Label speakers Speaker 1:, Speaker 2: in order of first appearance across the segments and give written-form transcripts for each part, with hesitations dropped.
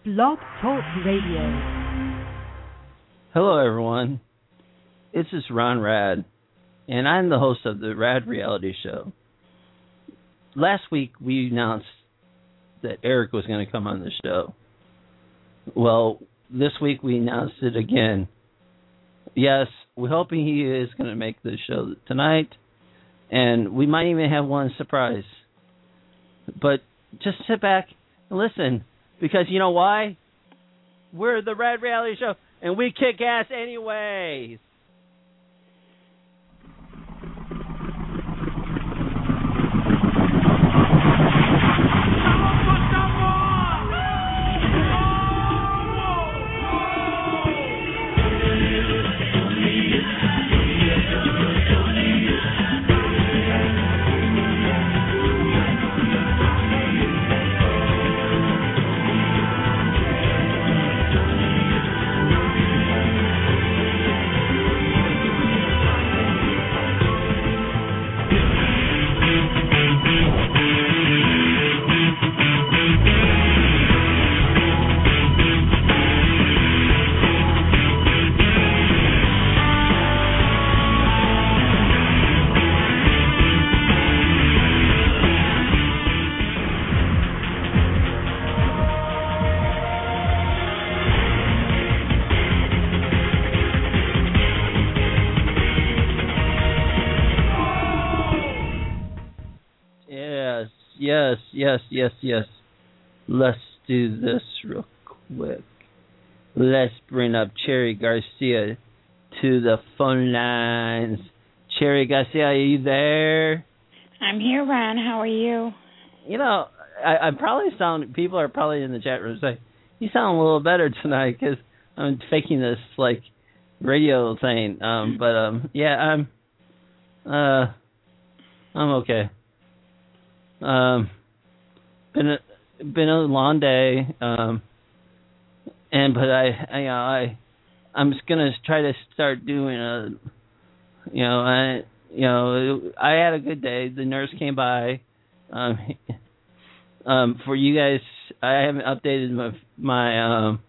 Speaker 1: Blog Talk Radio.
Speaker 2: Hello, everyone. This is Ron Rad, and I'm the host of the Rad Reality Show. Last week, we announced that Eric was going to come on the show. Well, this week we announced it again. Yes, we're hoping he is going to make the show tonight, and we might even have one surprise. But just sit back and listen, because you know why? We're the Rad Reality Show, and we kick ass anyways. Yes. Let's do this real quick. Let's bring up Cherry Garcia to the phone lines. Cherry Garcia, are you there?
Speaker 3: I'm here, Ron. How are you?
Speaker 2: You know, I probably sound, people are probably in the chat room saying, you sound a little better tonight because I'm faking this, like, radio thing. Yeah, I'm okay. Been a long day, but I'm just gonna try to start doing I had a good day. The nurse came by. For you guys, I haven't updated my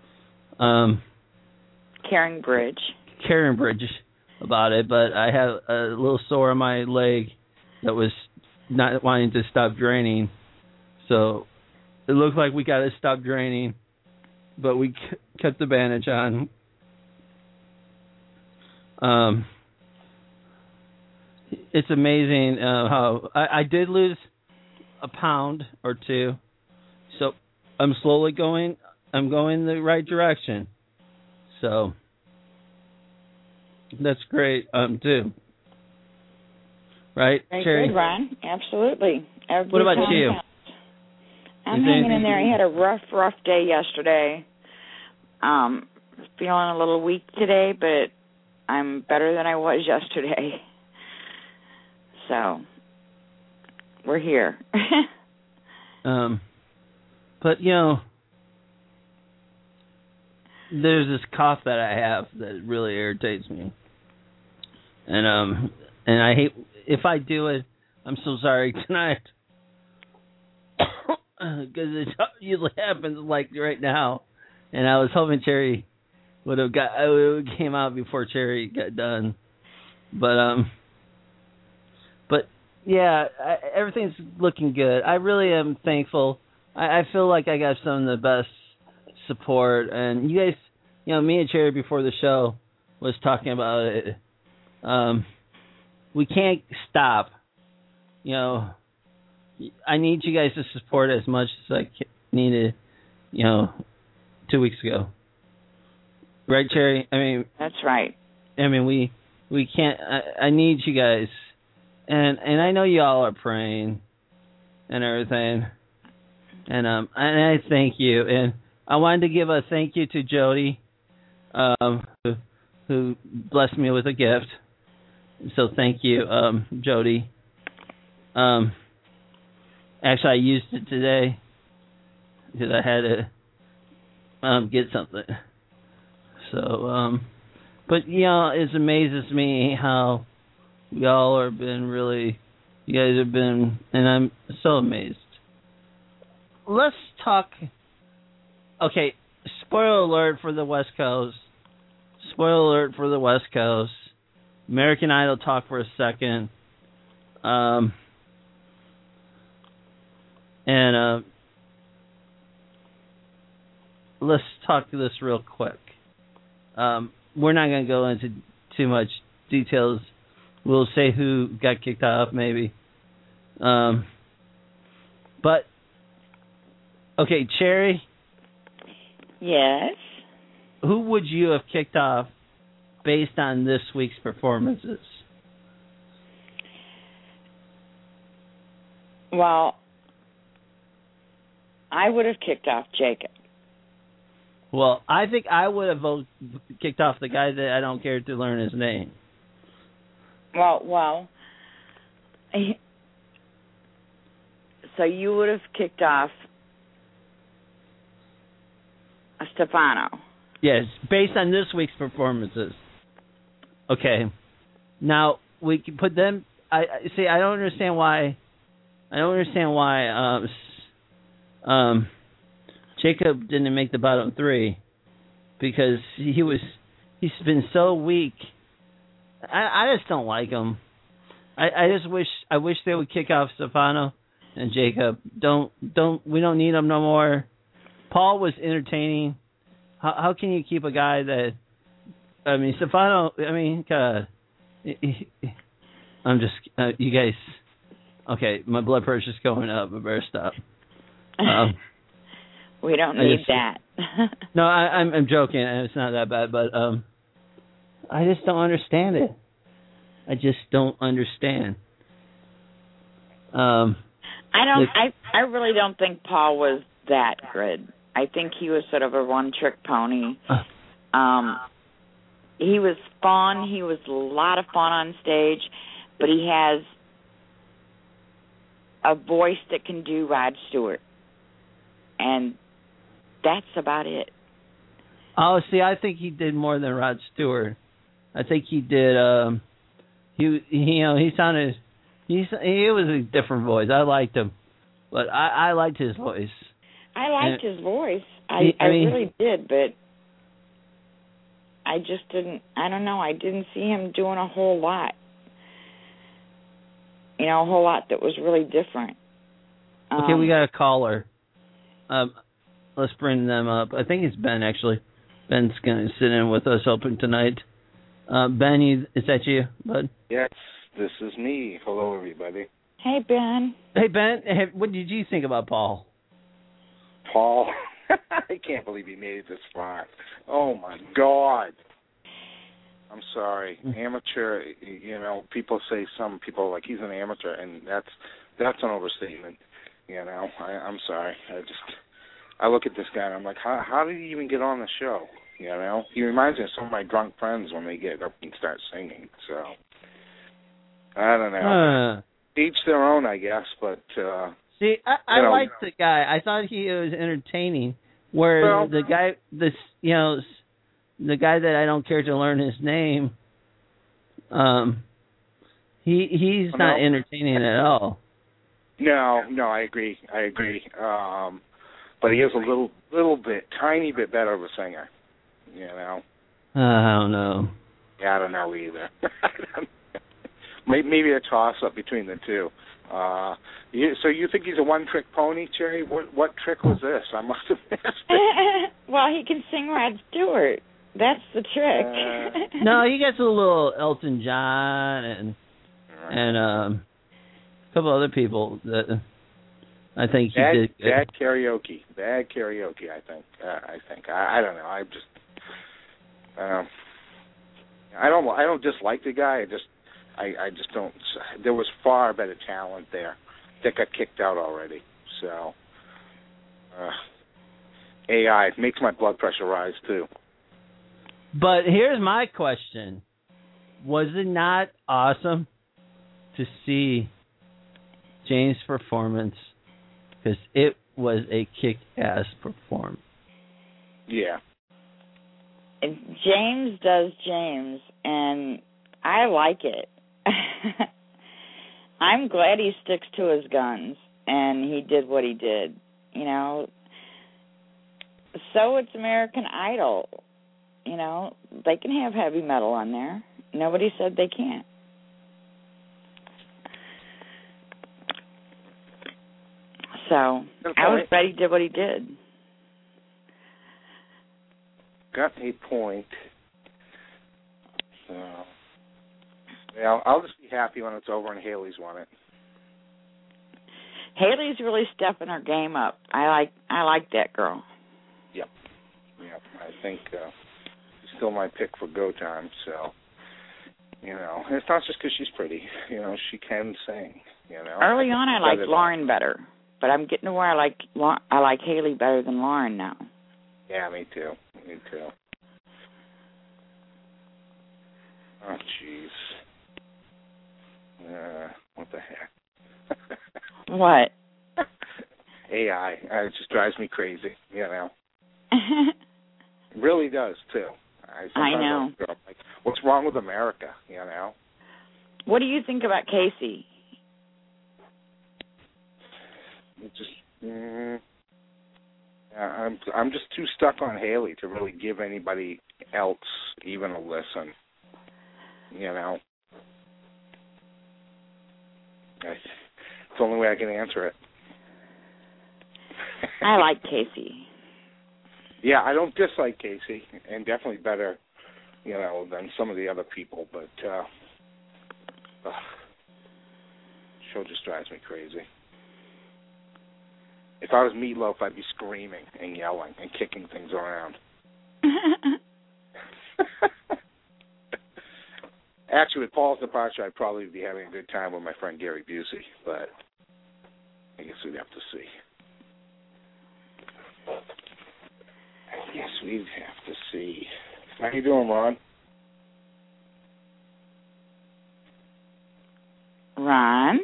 Speaker 3: Karen Bridge
Speaker 2: about it, but I had a little sore on my leg that was not wanting to stop draining, so it looked like we got to stop draining, but we kept the bandage on. It's amazing how I did lose a pound or two, so I'm slowly going the right direction, so that's great too. Right,
Speaker 3: Very
Speaker 2: Cherry?
Speaker 3: good, Ron. Absolutely.
Speaker 2: What about you?
Speaker 3: I'm hanging in there. I had a rough day yesterday. Feeling a little weak today, but I'm better than I was yesterday. So, we're here.
Speaker 2: But, there's this cough that I have that really irritates me. And I hate, if I do it, I'm so sorry tonight. Because it usually happens like right now. And I was hoping Cherry would have came out before Cherry got done. But yeah, everything's looking good. I really am thankful. I feel like I got some of the best support. And you guys, me and Cherry before the show was talking about it. We can't stop. I need you guys to support as much as I needed, 2 weeks ago. Right, Cherry? I mean,
Speaker 3: that's right.
Speaker 2: I mean, we can't. I need you guys, and I know y'all are praying and everything, and I thank you. And I wanted to give a thank you to Jody, who blessed me with a gift. So thank you, Jody. Actually, I used it today because I had to get something. So, but it amazes me how y'all have been really, you guys have been, and I'm so amazed. Let's talk okay, spoiler alert for the West Coast. Spoiler alert for the West Coast. American Idol talk for a second. Let's talk this real quick. We're not going to go into too much details. We'll say who got kicked off, maybe. But, okay, Cherry?
Speaker 3: Yes?
Speaker 2: Who would you have kicked off based on this week's performances?
Speaker 3: Well, I would have kicked off Jacob.
Speaker 2: Well, I think I would have kicked off the guy that I don't care to learn his name.
Speaker 3: Well, so you would have kicked off Stefano.
Speaker 2: Yes, based on this week's performances. Okay. Now, we can put them... I don't understand why... Jacob didn't make the bottom three, because he's been so weak. I just don't like him. I wish they would kick off Stefano and Jacob. We don't need them no more. Paul was entertaining. How can you keep a guy that, I mean, Stefano, I mean, God, I'm just, you guys, okay, my blood pressure's going up. I better stop.
Speaker 3: We don't need that.
Speaker 2: No, I'm joking. It's not that bad, but I just don't understand it. I just don't understand. I
Speaker 3: really don't think Paul was that good. I think he was sort of a one-trick pony. He was fun. He was a lot of fun on stage, but he has a voice that can do Rod Stewart, and that's about it.
Speaker 2: Oh, see, I think he did more than Rod Stewart. I think he did. He sounded. He was a different voice. I liked him, but I liked his voice.
Speaker 3: I liked his voice. I really did, but I just didn't. I don't know. I didn't see him doing a whole lot. A whole lot that was really different.
Speaker 2: Okay, we got a caller. Let's bring them up. I think it's Ben, actually. Ben's going to sit in with us open tonight. Ben, is that you, bud?
Speaker 4: Yes, this is me. Hello, everybody.
Speaker 3: Hey, Ben.
Speaker 2: Hey, Ben, what did you think about Paul?
Speaker 4: Paul? I can't believe he made it this far. Oh, my God. I'm sorry. Amateur, people say some people, like, he's an amateur, and that's an overstatement. I'm sorry. I look at this guy and I'm like, how did he even get on the show? He reminds me of some of my drunk friends when they get up and start singing. So I don't know. Each their own, I guess. But
Speaker 2: see, I liked the guy. I thought he was entertaining. Where the guy, the guy that I don't care to learn his name, he's not entertaining at all.
Speaker 4: No, I agree. But he is a little bit, tiny bit better of a singer,
Speaker 2: I don't know.
Speaker 4: Yeah, I don't know either. Maybe a toss-up between the two. So you think he's a one-trick pony, Cherry? What trick was this? I must have missed it.
Speaker 3: Well, he can sing Rod Stewart. That's the trick.
Speaker 2: No, he gets a little Elton John and a couple other people that I think he did.
Speaker 4: Bad karaoke, I think. I don't know. I don't dislike the guy. I just don't. There was far better talent there that got kicked out already. So AI makes my blood pressure rise too.
Speaker 2: But here's my question: was it not awesome to see James' performance? Because it was a kick-ass performance.
Speaker 4: Yeah.
Speaker 3: James does James, and I like it. I'm glad he sticks to his guns, and he did what he did. So it's American Idol. You know, they can have heavy metal on there. Nobody said they can't. So
Speaker 4: Okay.
Speaker 3: I was glad he did what he did.
Speaker 4: Got a point. So, yeah, I'll just be happy when it's over and Haley's won it.
Speaker 3: Haley's really stepping her game up. I like that girl.
Speaker 4: Yep. I think she's still my pick for Go Time. So, you know, and it's not just because she's pretty. You know, she can sing. You know.
Speaker 3: Early on, I liked Lauren better, but I'm getting to where I like Haley better than Lauren now.
Speaker 4: Yeah, me too. Oh, jeez. What the heck?
Speaker 3: What?
Speaker 4: AI. It just drives me crazy, you know. It really does, too.
Speaker 3: I know.
Speaker 4: I'm like, what's wrong with America, you know?
Speaker 3: What do you think about Casey?
Speaker 4: It just... I'm just too stuck on Haley to really give anybody else even a listen. You know, it's the only way I can answer it.
Speaker 3: I like Casey.
Speaker 4: Yeah, I don't dislike Casey, and definitely better, you know, than some of the other people. But show just drives me crazy. If I was Meatloaf, I'd be screaming and yelling and kicking things around. Actually, with Paul's departure, I'd probably be having a good time with my friend Gary Busey, but I guess we'd have to see. How you doing, Ron?
Speaker 3: Ron?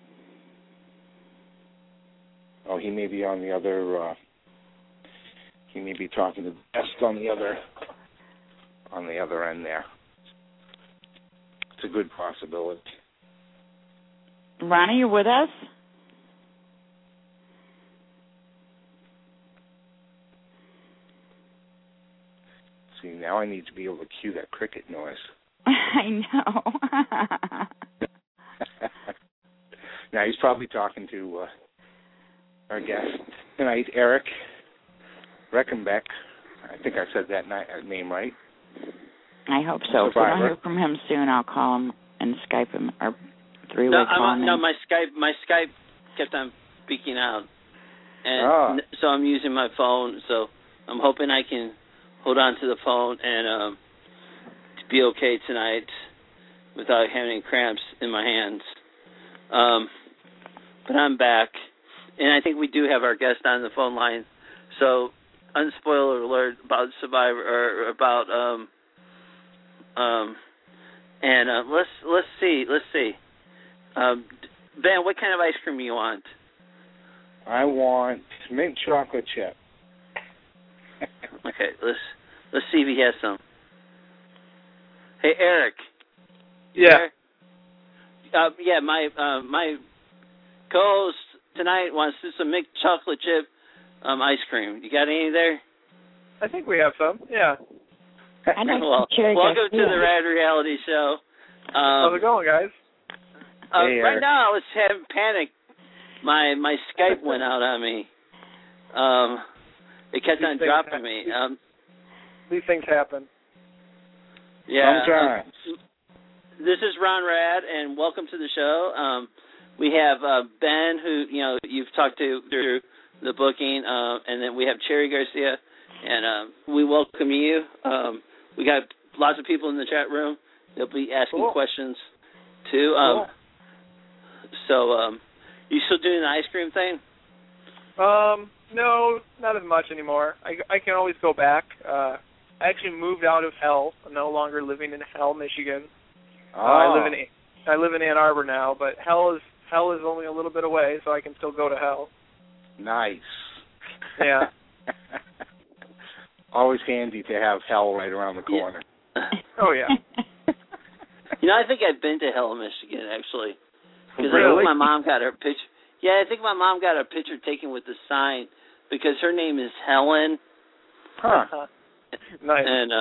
Speaker 4: Oh, he may be on the other. He may be talking to the guest on the other end there. It's a good possibility.
Speaker 3: Ron, are you with us?
Speaker 4: See, now I need to be able to cue that cricket noise.
Speaker 3: I know.
Speaker 4: Now he's probably talking to our guest tonight, Eric Reckenbeck. I think I said that name right.
Speaker 3: I hope so. If I don't hear from him soon, I'll call him and Skype him or three-way call him.
Speaker 2: No, my Skype kept on speaking out, and so I'm using my phone. So I'm hoping I can hold on to the phone and to be okay tonight without having any cramps in my hands. But I'm back, and I think we do have our guest on the phone line. So, unspoiler alert about Survivor or about let's see. Ben, what kind of ice cream you want?
Speaker 4: I want mint chocolate chip.
Speaker 2: Okay, let's see if he has some. Hey, Eric.
Speaker 5: Yeah.
Speaker 2: My co-host tonight wants some mint chocolate chip ice cream. You got any there?
Speaker 5: I think we have some. Yeah.
Speaker 2: Well, welcome to the Rad Reality Show.
Speaker 5: How's it going, guys?
Speaker 2: Right now, I was having panic. My Skype went out on me. It kept on dropping me.
Speaker 5: These things happen.
Speaker 2: Yeah.
Speaker 4: Sometimes.
Speaker 2: This is Ron Rad, and welcome to the show. We have Ben, who you've talked to through the booking, and then we have Cherry Garcia, and we welcome you. We got lots of people in the chat room. They'll be asking questions too. So, you still doing the ice cream thing?
Speaker 5: No, not as much anymore. I can always go back. I actually moved out of Hell. I'm no longer living in Hell, Michigan. I live in Ann Arbor now, but Hell is only a little bit away, so I can still go to Hell.
Speaker 4: Nice.
Speaker 5: Yeah.
Speaker 4: Always handy to have Hell right around the corner.
Speaker 2: Yeah.
Speaker 5: Oh yeah.
Speaker 2: I think I've been to Hell, Michigan, actually. Because
Speaker 4: really?
Speaker 2: I think my mom got her picture. Yeah, I think my mom got a picture taken with the sign because her name is Helen,
Speaker 4: Huh.
Speaker 5: Nice.
Speaker 2: And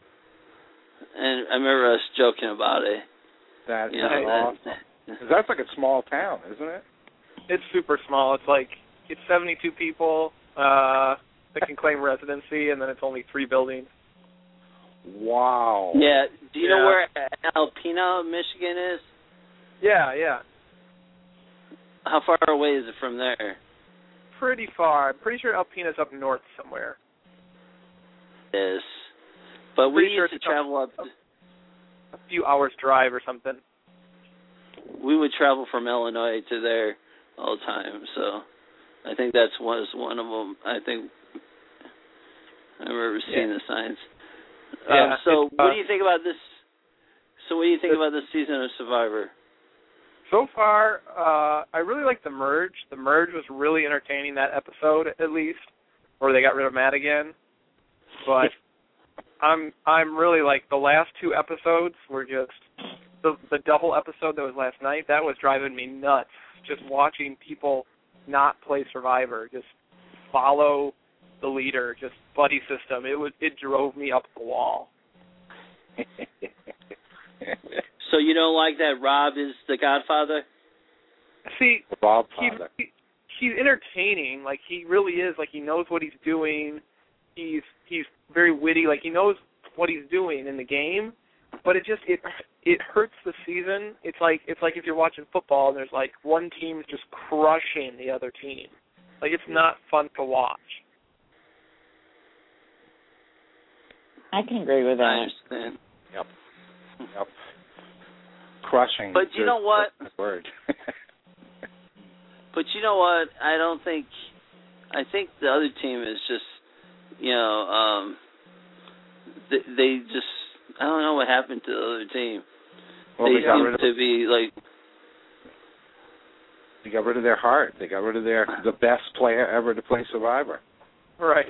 Speaker 2: I remember us joking about it.
Speaker 4: That is
Speaker 2: awesome.
Speaker 4: That's like a small town, isn't it?
Speaker 5: It's super small. It's 72 people that can claim residency, and then it's only 3 buildings.
Speaker 4: Wow.
Speaker 2: Yeah. Do you know where Alpena, Michigan is?
Speaker 5: Yeah.
Speaker 2: How far away is it from there?
Speaker 5: Pretty far. I'm pretty sure Alpena's up north somewhere.
Speaker 2: Yes. But we used to
Speaker 5: it's
Speaker 2: travel up.
Speaker 5: A few hours drive or something.
Speaker 2: We would travel from Illinois to there all the time, so I think that was one of them. I remember seeing the signs.
Speaker 5: Yeah,
Speaker 2: so what do you think about this? So what do you think about this season of Survivor?
Speaker 5: So far, I really like The Merge. The Merge was really entertaining, that episode at least, where they got rid of Matt again. But I'm really like, the last 2 episodes were just the double episode that was last night. That was driving me nuts. Just watching people not play Survivor, just follow the leader, just buddy system. It drove me up the wall.
Speaker 2: So you don't like that Rob is the Godfather?
Speaker 5: See,
Speaker 4: Rob
Speaker 5: he's entertaining. Like, he really is. Like, he knows what he's doing. He's very witty. Like, he knows what he's doing in the game. But it hurts the season. It's like if you're watching football and there's like one team's just crushing the other team. Like, it's not fun to watch.
Speaker 3: I can agree with that.
Speaker 2: I understand.
Speaker 4: Yep. Crushing.
Speaker 2: But you know what?
Speaker 4: Word.
Speaker 2: But you know what? I think the other team is just, they just, I don't know what happened to the other team.
Speaker 4: Well,
Speaker 2: they seem to be like.
Speaker 4: They got rid of their heart. They got rid of the best player ever to play Survivor.
Speaker 5: Right.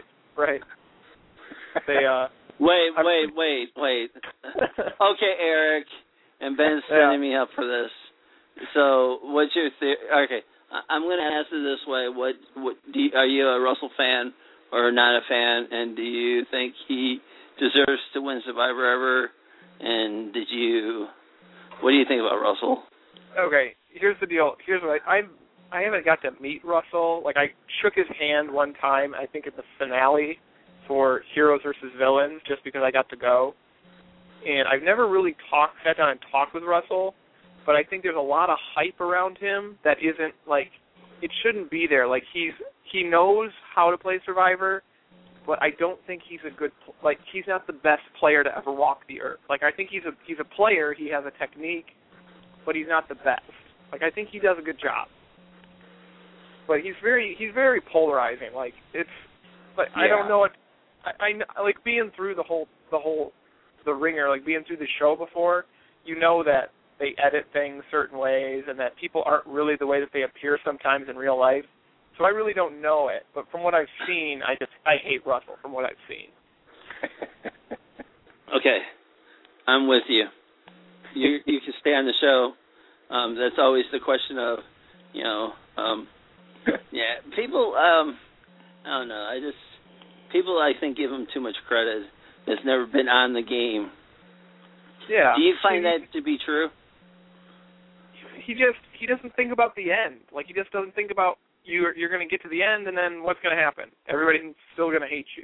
Speaker 5: They
Speaker 2: Wait. Okay, Eric, and Ben's setting me up for this. So, what's your theory? Okay, I'm going to ask it this way: are you a Russell fan or not a fan? And do you think he deserves to win Survivor ever? And what do you think about Russell?
Speaker 5: Okay, here's the deal. Here's what I haven't got to meet Russell. Like, I shook his hand one time, I think at the finale for Heroes versus Villains, just because I got to go. And I've never really sat down and talked with Russell, but I think there's a lot of hype around him that isn't, like, it shouldn't be there. Like, he knows how to play Survivor, but I don't think he's he's not the best player to ever walk the earth. Like, I think he's a player, he has a technique, but he's not the best. Like, I think he does a good job. But he's very polarizing. Like, I don't know what, I like, being through the ringer, like being through the show before, you know that they edit things certain ways and that people aren't really the way that they appear sometimes in real life. So I really don't know it. But from what I've seen, I hate Russell from what I've seen.
Speaker 2: Okay. I'm with you. You can stay on the show. That's always the question of, people, I don't know, people, I think, give him too much credit. That's never been on the game.
Speaker 5: Yeah.
Speaker 2: Do you find that to be true?
Speaker 5: He doesn't think about the end. Like, he just doesn't think about you're going to get to the end and then what's going to happen. Everybody's still going to hate you.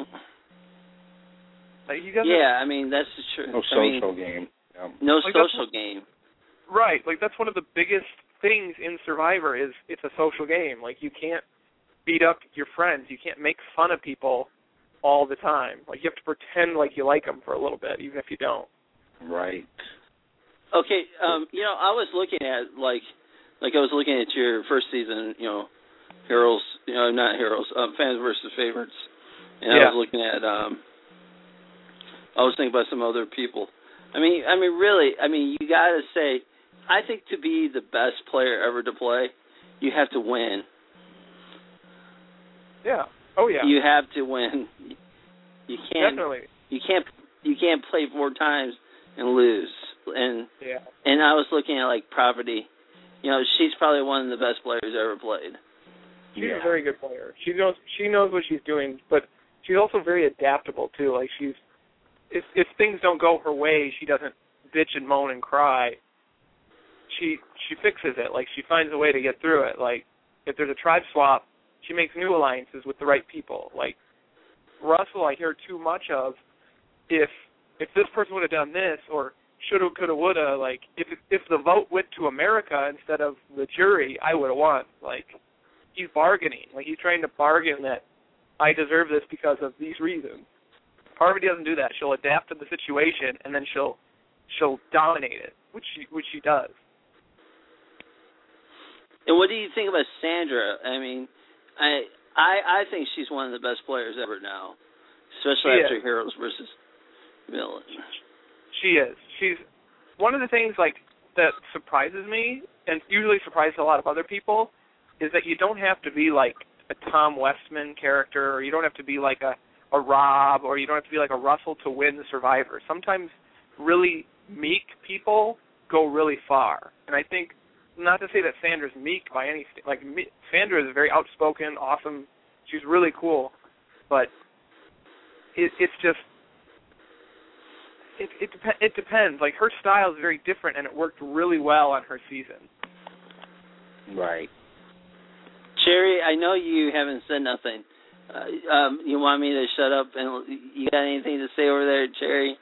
Speaker 5: Like, he doesn't.
Speaker 2: Yeah, I mean, that's true.
Speaker 4: No social game. Yeah.
Speaker 2: No social game.
Speaker 5: Right. Like, that's one of the biggest things in Survivor is it's a social game. Like, you can't beat up your friends. You can't make fun of people all the time. Like, you have to pretend like you like them for a little bit, even if you don't.
Speaker 4: Right.
Speaker 2: Okay, I was looking at, I was looking at your first season, Heroes, not Heroes, Fans versus Favorites. And I was looking at, I was thinking about some other people. I mean, really, you got to say, I think to be the best player ever to play, you have to win.
Speaker 5: Yeah. Oh, yeah.
Speaker 2: You have to win. You can't.
Speaker 5: Definitely.
Speaker 2: You can't play 4 times and lose. And I was looking at, like, Property. She's probably one of the best players ever played.
Speaker 5: She's a very good player. She knows what she's doing, but she's also very adaptable too. Like if things don't go her way, she doesn't bitch and moan and cry. She fixes it. Like, she finds a way to get through it. Like, if there's a tribe swap, she makes new alliances with the right people. Like, Russell, I hear too much of, if this person would have done this, or shoulda, coulda, woulda, like, if the vote went to America instead of the jury, I would have won. Like, he's bargaining. Like, he's trying to bargain that I deserve this because of these reasons. Parvati doesn't do that. She'll adapt to the situation, and then she'll dominate it, which she does.
Speaker 2: And what do you think about Sandra? I mean, I think she's one of the best players ever now, especially after Heroes versus Villains.
Speaker 5: She is. She's one of the things like that surprises me, and usually surprises a lot of other people, is that you don't have to be like a Tom Westman character, or you don't have to be like a Rob, or you don't have to be like a Russell to win the Survivor. Sometimes really meek people go really far, and I think, not to say that Sandra's meek by any like Sandra is very outspoken, awesome. She's really cool, but it's just it depends. Like, her style is very different, and it worked really well on her season.
Speaker 4: Right.
Speaker 2: Cherry, I know you haven't said nothing. You want me to shut up, and you got anything to say over there, Cherry?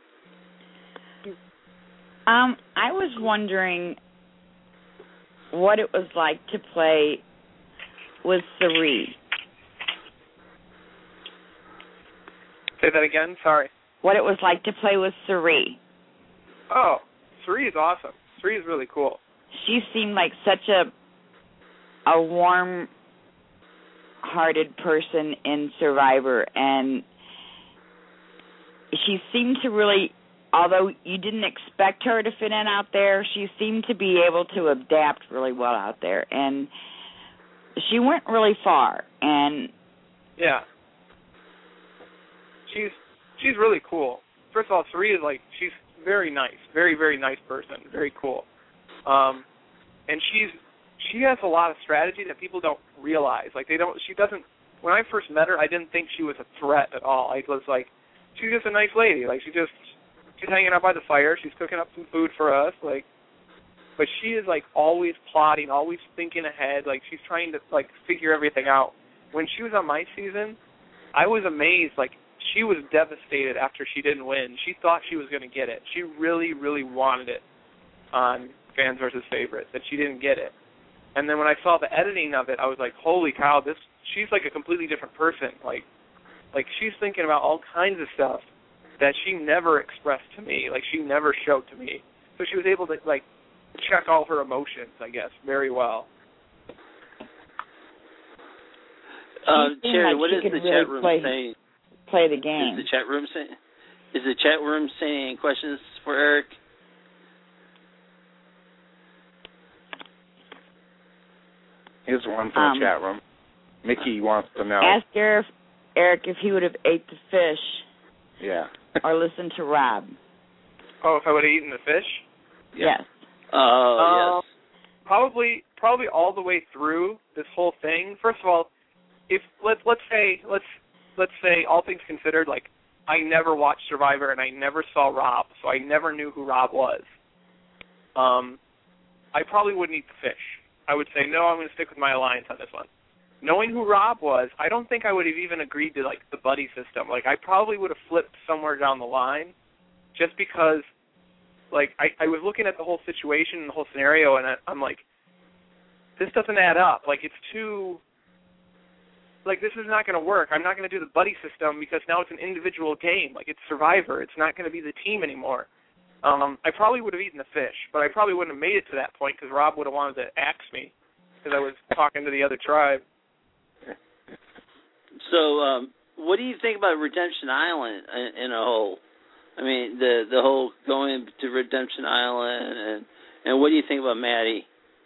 Speaker 3: I was wondering what it was like to play with Cirie.
Speaker 5: Say that again? Sorry.
Speaker 3: What it was like to play with Cirie.
Speaker 5: Oh, Cirie is awesome. Cirie is really cool.
Speaker 3: She seemed like such a warm-hearted person in Survivor, and she seemed to really, although you didn't expect her to fit in out there, she seemed to be able to adapt really well out there, and she went really far. And
Speaker 5: yeah, she's really cool. First of all, Cirie is she's very nice, very, very nice person, very cool. And she has a lot of strategy that people don't realize. She doesn't. When I first met her, I didn't think she was a threat at all. I was like, she's just a nice lady. She's hanging out by the fire. She's cooking up some food for us. But she is always plotting, always thinking ahead. She's trying to figure everything out. When she was on my season, I was amazed. She was devastated after she didn't win. She thought she was going to get it. She really, really wanted it on Fans vs. Favorites, and she didn't get it. And then when I saw the editing of it, I was like, holy cow, she's a completely different person. She's thinking about all kinds of stuff that she never expressed to me. She never showed to me. So she was able to, check all her emotions, I guess, very well.
Speaker 2: Cherry, what is the chat room saying?
Speaker 3: Play the game.
Speaker 2: Is the chat room saying any questions for Eric?
Speaker 4: Here's one from the chat room. Mickey wants to know.
Speaker 3: Ask Eric if he would have ate the fish.
Speaker 4: Yeah.
Speaker 3: Or listened to Rob.
Speaker 5: Oh, if I would have eaten the fish?
Speaker 3: Yes.
Speaker 2: Oh, yes.
Speaker 5: Probably all the way through this whole thing. First of all, if let's say all things considered, I never watched Survivor and I never saw Rob, so I never knew who Rob was. I probably wouldn't eat the fish. I would say, no, I'm going to stick with my alliance on this one. Knowing who Rob was, I don't think I would have even agreed to, the buddy system. I probably would have flipped somewhere down the line just because, I was looking at the whole situation and the whole scenario, and I'm like, this doesn't add up. It's too, this is not going to work. I'm not going to do the buddy system because now it's an individual game. It's Survivor. It's not going to be the team anymore. I probably would have eaten the fish, but I probably wouldn't have made it to that point because Rob would have wanted to axe me because I was talking to the other tribe.
Speaker 2: So, what do you think about Redemption Island in a whole? I mean, the whole going to Redemption Island, and what do you think about Maddie?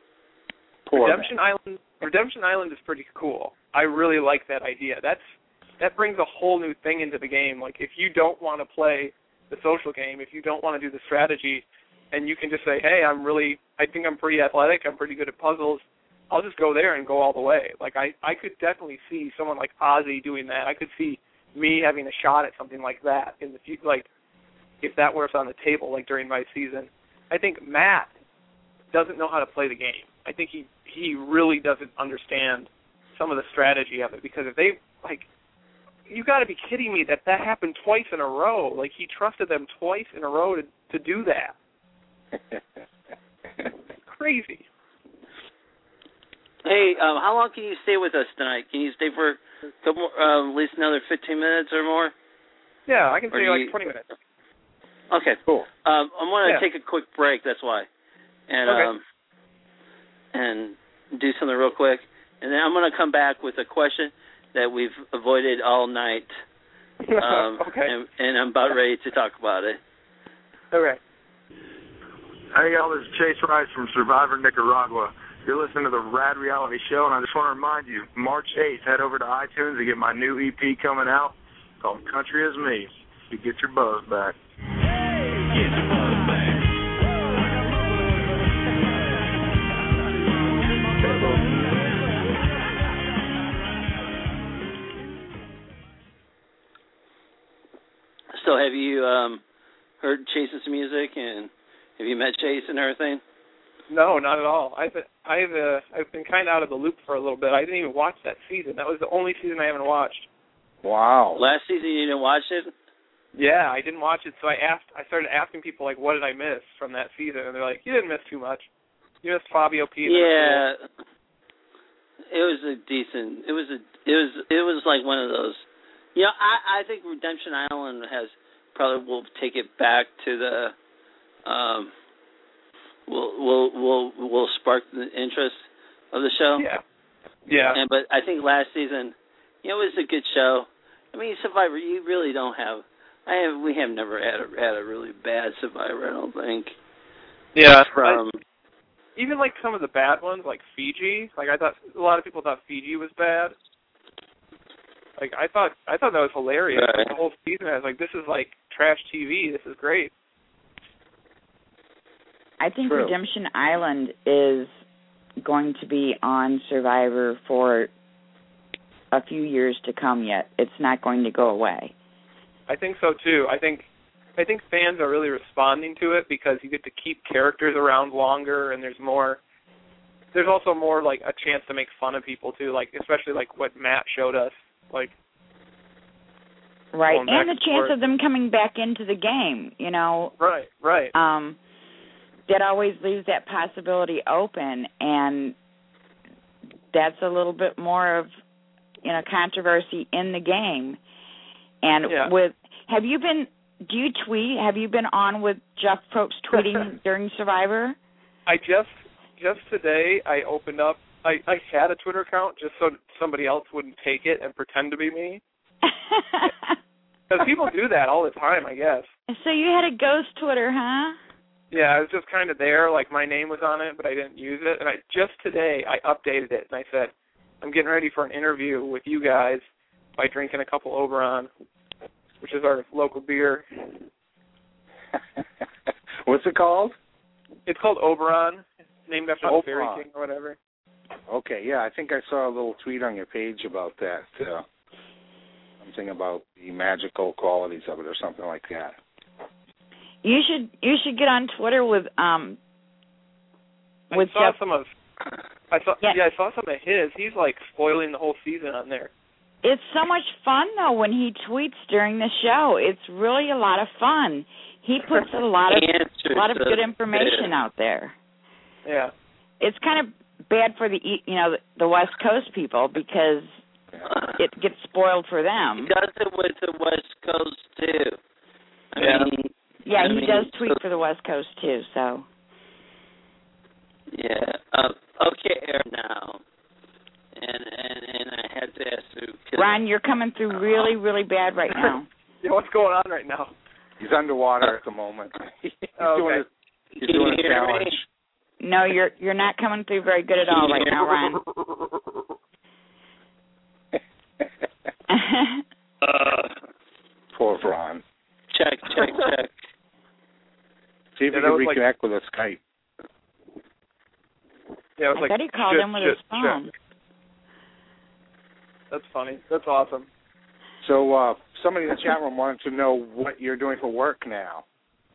Speaker 5: Redemption Island is pretty cool. I really like that idea. That brings a whole new thing into the game. If you don't want to play the social game, if you don't want to do the strategy, and you can just say, hey, I think I'm pretty athletic, I'm pretty good at puzzles, I'll just go there and go all the way. I could definitely see someone like Ozzy doing that. I could see me having a shot at something like that in the future, like if that were on the table, like during my season. I think Matt doesn't know how to play the game. I think he really doesn't understand some of the strategy of it, because if they, like, you got to be kidding me that happened twice in a row. Like, he trusted them twice in a row to do that. Crazy.
Speaker 2: Hey, how long can you stay with us tonight? Can you stay for a couple, at least another 15 minutes or more?
Speaker 5: Yeah, I can stay like 20 minutes.
Speaker 2: Okay,
Speaker 5: cool.
Speaker 2: I'm going to take a quick break, that's why. And and do something real quick. And then I'm going to come back with a question that we've avoided all night. And I'm about ready to talk about it.
Speaker 5: Okay.
Speaker 6: Hey, y'all, this is Chase Rice from Survivor Nicaragua. You're listening to the Rad Reality Show, and I just want to remind you, March 8th, head over to iTunes to get my new EP coming out called Country Is Me, to get your buzz back.
Speaker 2: So have you heard Chase's music, and have you met Chase and everything?
Speaker 5: No, not at all. I've been kind of out of the loop for a little bit. I didn't even watch that season. That was the only season I haven't watched.
Speaker 4: Wow.
Speaker 2: Last season you didn't watch it?
Speaker 5: Yeah, I didn't watch it, so I started asking people, like, what did I miss from that season? And they're like, you didn't miss too much. You missed Fabio P.
Speaker 2: Yeah. It was a decent. It was like one of those. You know, I think Redemption Island will take it back to the will spark the interest of the show.
Speaker 5: Yeah.
Speaker 2: But I think last season, it was a good show. I mean, Survivor, you really don't have. We have never had a really bad Survivor, I don't think.
Speaker 5: Yeah. Even like some of the bad ones, like Fiji. Like I thought, a lot of people thought Fiji was bad. Like I thought that was hilarious.
Speaker 2: Right.
Speaker 5: Like, the whole season, I was like, this is like trash TV. This is great.
Speaker 3: I think Redemption Island is going to be on Survivor for a few years to come yet. It's not going to go away.
Speaker 5: I think so too. I think fans are really responding to it because you get to keep characters around longer, and there's also more like a chance to make fun of people too, like especially like what Matt showed us, like
Speaker 3: right, and the chance of them coming back into the game, you know.
Speaker 5: Right.
Speaker 3: That always leaves that possibility open, and that's a little bit more of, you know, controversy in the game. And do you tweet? Have you been on with Jeff Probst tweeting during Survivor?
Speaker 5: I just today I opened up. I had a Twitter account just so somebody else wouldn't take it and pretend to be me. Because people do that all the time, I guess.
Speaker 3: So you had a ghost Twitter, huh?
Speaker 5: Yeah, I was just kind of there, like my name was on it, but I didn't use it. And just today I updated it, and I said, I'm getting ready for an interview with you guys by drinking a couple Oberon, which is our local beer.
Speaker 4: What's it called?
Speaker 5: It's called Oberon, named after the Fairy King or whatever.
Speaker 4: Okay, yeah, I think I saw a little tweet on your page about that. Something about the magical qualities of it or something like that.
Speaker 3: You should get on Twitter with Jeff.
Speaker 5: I saw some of his. He's like spoiling the whole season on there.
Speaker 3: It's so much fun though when he tweets during the show. It's really a lot of fun. He puts a lot of good information out there.
Speaker 5: Yeah.
Speaker 3: It's kind of bad for the West Coast people because it gets spoiled for them.
Speaker 2: He does it with the West Coast too. I mean,
Speaker 3: he does tweet for the West Coast too. So.
Speaker 2: Yeah. Okay, Aaron now. And I had to ask you.
Speaker 3: Ron, you're coming through really, really bad right now.
Speaker 5: Yeah, what's going on right now?
Speaker 4: He's underwater at the moment. He's doing a challenge.
Speaker 3: No, you're not coming through very good at all right now, Ron.
Speaker 4: Poor Ron.
Speaker 2: Check.
Speaker 4: See if you can reconnect with a Skype.
Speaker 5: Yeah, it was
Speaker 3: I thought he called him with his phone.
Speaker 5: That's funny. That's awesome.
Speaker 4: So somebody in the chat room wanted to know what you're doing for work now.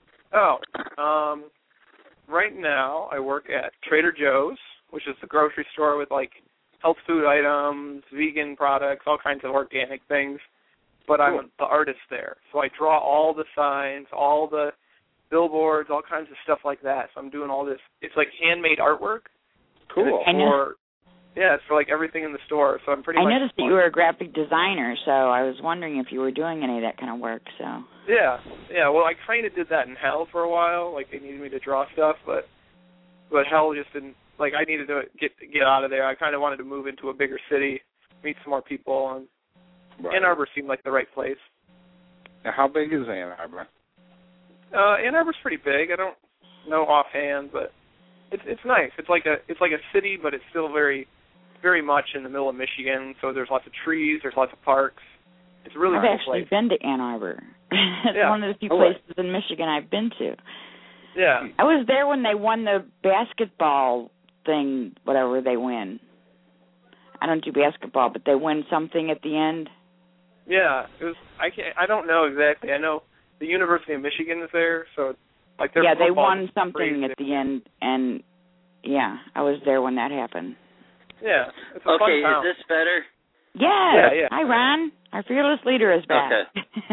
Speaker 5: Right now I work at Trader Joe's, which is the grocery store with like health food items, vegan products, all kinds of organic things. But cool. I'm the artist there, so I draw all the signs, all the billboards, all kinds of stuff like that. So I'm doing all this. It's like handmade artwork.
Speaker 4: Cool.
Speaker 5: It's for like everything in the store. So I'm pretty.
Speaker 3: I noticed that you were a graphic designer, so I was wondering if you were doing any of that kind of work. So.
Speaker 5: Yeah. Well, I kind of did that in Hell for a while. Like they needed me to draw stuff, but Hell just didn't. Like I needed to get out of there. I kind of wanted to move into a bigger city, meet some more people, and Ann Arbor seemed like the right place.
Speaker 4: Now, how big is Ann Arbor?
Speaker 5: Ann Arbor's pretty big. I don't know offhand, but it's nice. It's like a city, but it's still very, very much in the middle of Michigan. So there's lots of trees. There's lots of parks. It's really
Speaker 3: I've actually been to Ann Arbor. It's one of the few places in Michigan I've been to.
Speaker 5: Yeah.
Speaker 3: I was there when they won the basketball thing, whatever they win. I don't do basketball, but they win something at the end.
Speaker 5: Yeah, it was. I don't know exactly. I know the University of Michigan is there, so like their
Speaker 3: they won something
Speaker 5: crazy.
Speaker 3: at the end, and I was there when that happened.
Speaker 5: Yeah. It's a fun town.
Speaker 7: Is this better?
Speaker 3: Yes.
Speaker 5: Yeah.
Speaker 3: Hi, Ron. Our fearless leader is back.
Speaker 7: Okay.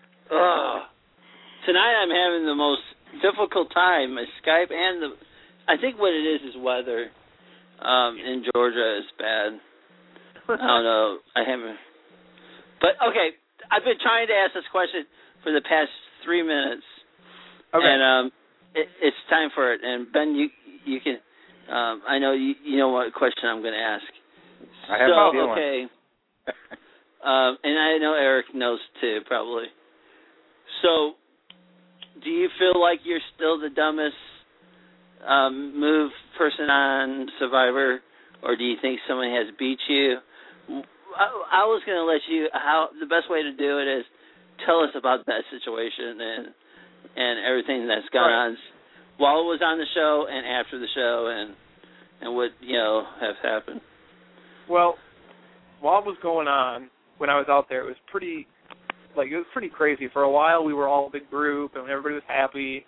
Speaker 7: Tonight I'm having the most difficult time. My Skype and I think what it is weather. In Georgia is bad. I don't know. I haven't. But, okay, I've been trying to ask this question for the past 3 minutes.
Speaker 5: Okay.
Speaker 7: And it's time for it. And, Ben, you can I know you know what question I'm going to ask.
Speaker 4: I have a feeling.
Speaker 7: Okay. And I know Eric knows, too, probably. So, do you feel like you're still the dumbest move person on Survivor, or do you think someone has beat you? I was going to let you. The best way to do it is tell us about that situation and everything that's gone on while it was on the show and after the show, and what have happened.
Speaker 5: Well, while it was going on, when I was out there, it was pretty crazy. For a while, we were all a big group, and everybody was happy.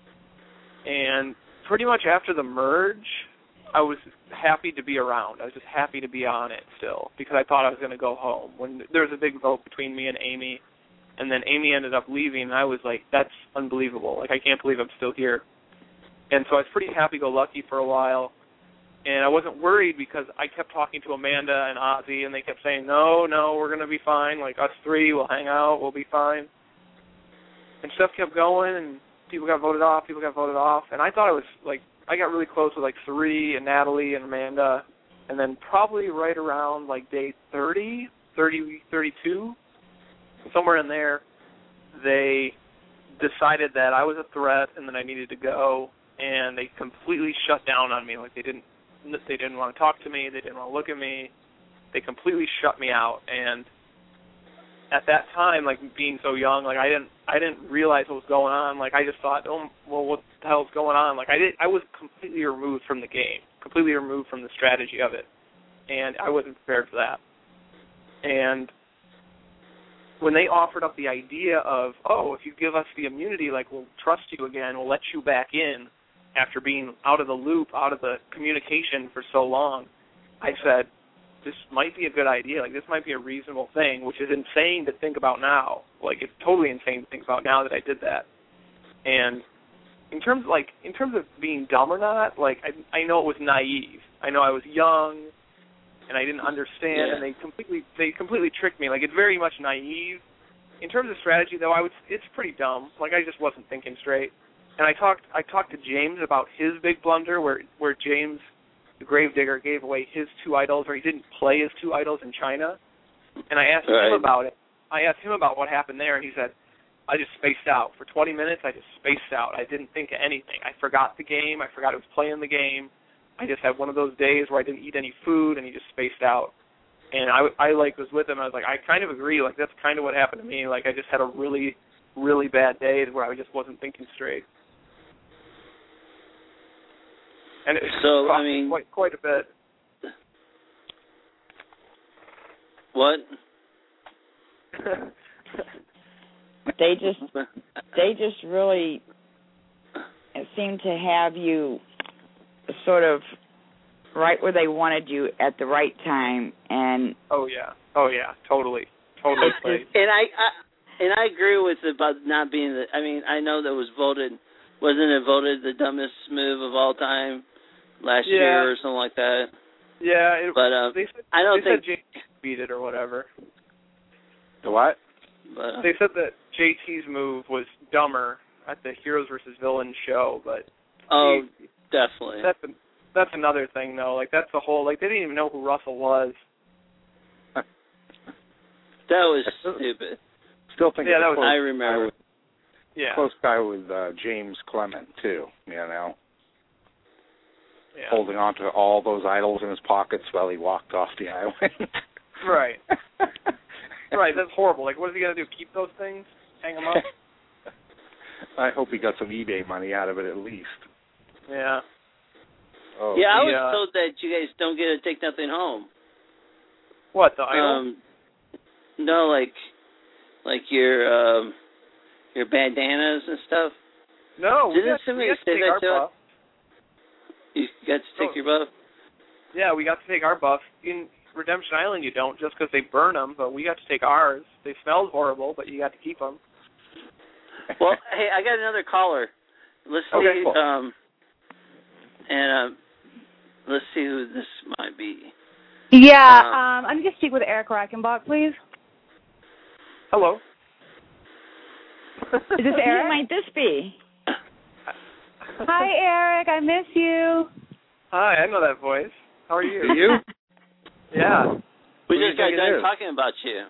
Speaker 5: And pretty much after the merge, I was happy to be around. I was just happy to be on it still because I thought I was going to go home. When there was a big vote between me and Amy, and then Amy ended up leaving, and I was like, that's unbelievable. Like, I can't believe I'm still here. And so I was pretty happy-go-lucky for a while. And I wasn't worried because I kept talking to Amanda and Ozzy, and they kept saying, no, we're going to be fine. Like, us three, we'll hang out, we'll be fine. And stuff kept going, and people got voted off. And I thought I got really close with, 3 and Natalie and Amanda. And then probably right around, day 30, 32, somewhere in there, they decided that I was a threat and that I needed to go. And they completely shut down on me. They didn't want to talk to me. They didn't want to look at me. They completely shut me out. And at that time, being so young, I didn't realize what was going on. I just thought, oh, well, what the hell's going on? I was completely removed from the game, completely removed from the strategy of it, and I wasn't prepared for that. And when they offered up the idea of, oh, if you give us the immunity, we'll trust you again, we'll let you back in after being out of the loop, out of the communication for so long, I said, this might be a good idea. This might be a reasonable thing, which is insane to think about now. It's totally insane to think about now that I did that. And in terms of being dumb or not, I know it was naive. I know I was young, and I didn't understand, and they completely tricked me. It's very much naive. In terms of strategy, though, it's pretty dumb. I just wasn't thinking straight. And I talked to James about his big blunder, where James, the Gravedigger, gave away his 2 idols, or he didn't play his 2 idols in China. And I asked him about it. I asked him about what happened there, and he said, I just spaced out. For 20 minutes, I just spaced out. I didn't think of anything. I forgot the game. I forgot I was playing the game. I just had one of those days where I didn't eat any food, and he just spaced out. And I was with him. I was I kind of agree. That's kind of what happened to me. I just had a really, really bad day where I just wasn't thinking straight. And it cost me quite a bit.
Speaker 7: What?
Speaker 3: They just really seem to have you sort of right where they wanted you at the right time. And
Speaker 5: oh yeah, totally played.
Speaker 7: And I agree with it about not being the. I mean, I know that wasn't it voted the dumbest move of all time last year or something like that?
Speaker 5: Yeah,
Speaker 7: but I don't think
Speaker 5: JT beat it or whatever.
Speaker 4: The what?
Speaker 7: But,
Speaker 5: they said that JT's move was dumber at the Heroes versus Villains show, but
Speaker 7: definitely.
Speaker 5: That's another thing though. Like that's the whole. Like they didn't even know who Russell was.
Speaker 7: That was stupid.
Speaker 4: Still think
Speaker 5: that was.
Speaker 7: I remember.
Speaker 4: Close guy with James Clement too. You know. Yeah. Holding on to all those idols in his pockets while he walked off the island.
Speaker 5: Right. Right, that's horrible. Like, what is he going to do, keep those things? Hang them up?
Speaker 4: I hope he got some eBay money out of it at least.
Speaker 5: Yeah.
Speaker 7: Oh, yeah, I was told that you guys don't get to take nothing home.
Speaker 5: What, the idol?
Speaker 7: No, like your bandanas and stuff.
Speaker 5: No,
Speaker 7: didn't somebody say that to us? You got to take your buff?
Speaker 5: Yeah, we got to take our buff. In Redemption Island you don't, just because they burn them, but we got to take ours. They smelled horrible, but you got to keep them.
Speaker 7: Well, hey, I got another caller. Let's see,
Speaker 4: okay, cool.
Speaker 7: Let's see who this might be.
Speaker 8: Yeah, I'm going to speak with Eric Reichenbach, please.
Speaker 5: Hello.
Speaker 8: Is this Eric?
Speaker 3: Who might this be?
Speaker 8: Hi, Eric. I miss you.
Speaker 5: Hi, I know that voice. How are you?
Speaker 4: Do you?
Speaker 5: Yeah.
Speaker 7: We just got done talking about you.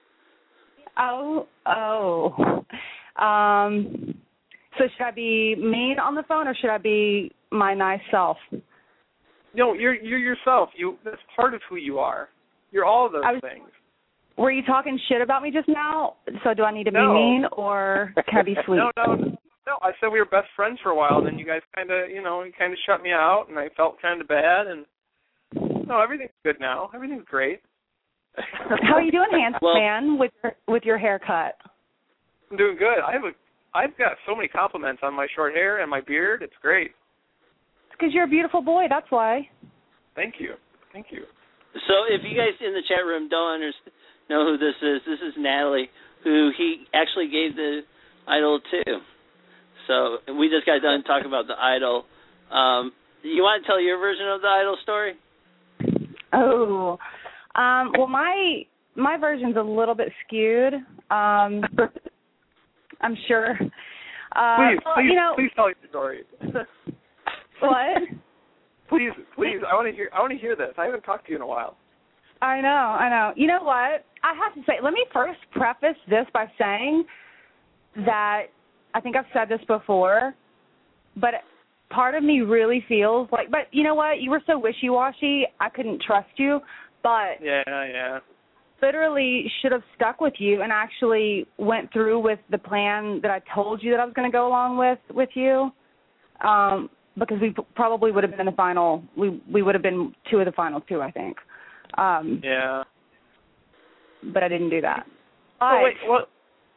Speaker 8: So should I be mean on the phone, or should I be my nice self?
Speaker 5: No, you're yourself. That's part of who you are. You're all of those things.
Speaker 8: Were you talking shit about me just now? So do I need to be mean, or can I be sweet?
Speaker 5: No, I said we were best friends for a while, and then you guys kind of shut me out, and I felt kind of bad, and no, everything's good now. Everything's great.
Speaker 8: How are you doing, handsome man, with your haircut?
Speaker 5: I'm doing good. I've got so many compliments on my short hair and my beard. It's great.
Speaker 8: It's because you're a beautiful boy. That's why.
Speaker 5: Thank you.
Speaker 7: So if you guys in the chat room don't know who this is Natalie, who he actually gave the idol to. So we just got done talking about the idol. You want to tell your version of the idol story?
Speaker 8: Oh, well, my version's a little bit skewed. I'm sure.
Speaker 5: Please tell your story.
Speaker 8: What?
Speaker 5: Please, I want to hear this. I haven't talked to you in a while.
Speaker 8: I know. You know what? I have to say, let me first preface this by saying that I think I've said this before, but part of me really feels like, but you know what? You were so wishy-washy, I couldn't trust you, but
Speaker 5: yeah.
Speaker 8: Literally should have stuck with you and actually went through with the plan that I told you that I was going to go along with you, because we probably would have been in the final. We would have been two of the final two, I think.
Speaker 5: Yeah.
Speaker 8: But I didn't do that.
Speaker 5: Oh, wait, what?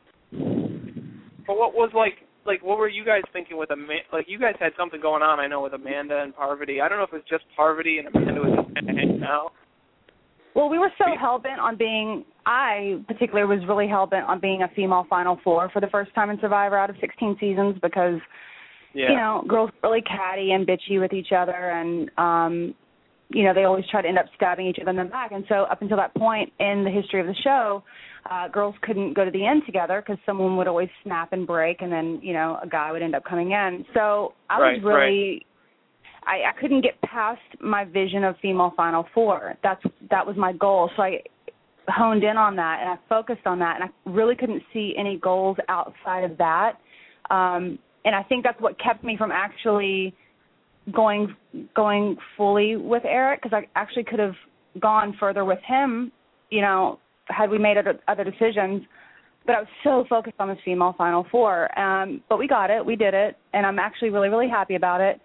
Speaker 5: But what was what were you guys thinking with Amanda? Like, you guys had something going on, I know, with Amanda and Parvati. I don't know if it was just Parvati and Amanda was just kind of hanging out.
Speaker 8: Well, we were so hell-bent on being, I particularly was really hell-bent on being a female Final Four for the first time in Survivor out of 16 seasons because, girls were really catty and bitchy with each other, and, they always try to end up stabbing each other in the back. And so up until that point in the history of the show, girls couldn't go to the end together because someone would always snap and break, and then, a guy would end up coming in. So I was really... I couldn't get past my vision of female Final Four. That was my goal. So I honed in on that, and I focused on that, and I really couldn't see any goals outside of that. And I think that's what kept me from actually going fully with Eric, because I actually could have gone further with him, had we made other decisions. But I was so focused on this female Final Four. But we got it. We did it, and I'm actually really, really happy about it.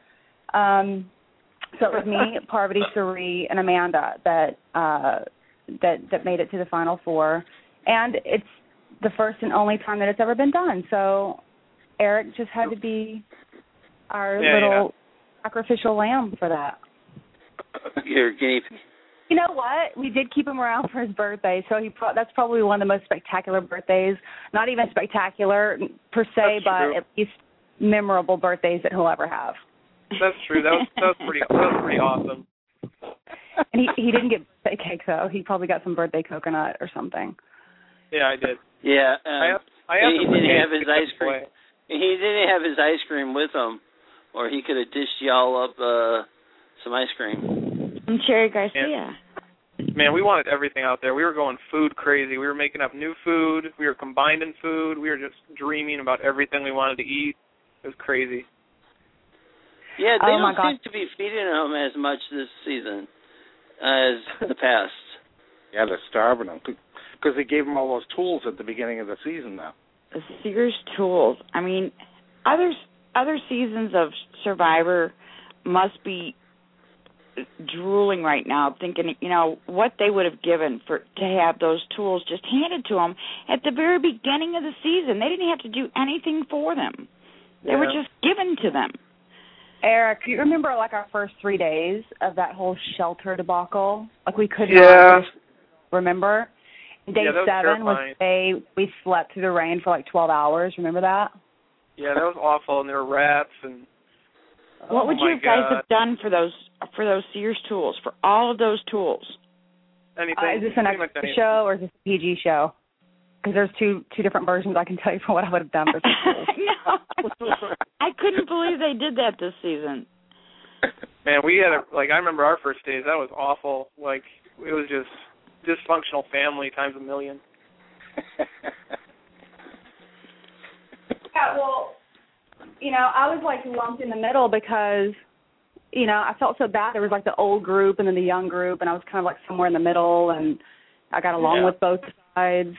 Speaker 8: So it was me, Parvati, Suri, and Amanda that made it to the Final Four, and the first and only time that it's ever been done. So Eric just had to be our little sacrificial lamb for that.
Speaker 7: Your guinea pig.
Speaker 8: You know what? We did keep him around for his birthday, so that's probably one of the most spectacular birthdays. Not even spectacular per se, but at least memorable birthdays that he'll ever have.
Speaker 5: That's true. That was pretty awesome.
Speaker 8: And he didn't get birthday cake though. He probably got some birthday coconut or something.
Speaker 5: Yeah, I did.
Speaker 7: Yeah,
Speaker 5: he
Speaker 7: didn't have his ice cream. He didn't have his ice cream with him, or he could have dished y'all up some ice cream.
Speaker 3: And Cherry Garcia.
Speaker 5: Man, we wanted everything out there. We were going food crazy. We were making up new food. We were combining food. We were just dreaming about everything we wanted to eat. It was crazy.
Speaker 7: Yeah, they don't seem to be feeding them as much this season as the past.
Speaker 4: Yeah, they're starving them because they gave them all those tools at the beginning of the season now.
Speaker 3: The Sears tools. I mean, other seasons of Survivor must be drooling right now, thinking, what they would have given to have those tools just handed to them at the very beginning of the season. They didn't have to do anything for them. They were just given to them.
Speaker 8: Eric, you remember our first 3 days of that whole shelter debacle? We couldn't remember? Day 7 was the day we slept through the rain for 12 hours. Remember that?
Speaker 5: Yeah, that was awful, and there were rats and.
Speaker 3: What would you guys have done for those Sears tools, for all of those tools?
Speaker 5: Anything.
Speaker 8: Is this an extra show or is this a PG show? Because there's two different versions I can tell you for what I would have done for these tools.
Speaker 3: I couldn't believe they did that this season.
Speaker 5: Man, we had I remember our first days. That was awful. It was just dysfunctional family times a million.
Speaker 8: Yeah, well, I was lumped in the middle because, I felt so bad. There was the old group and then the young group, and I was kind of somewhere in the middle, and I got along with both sides.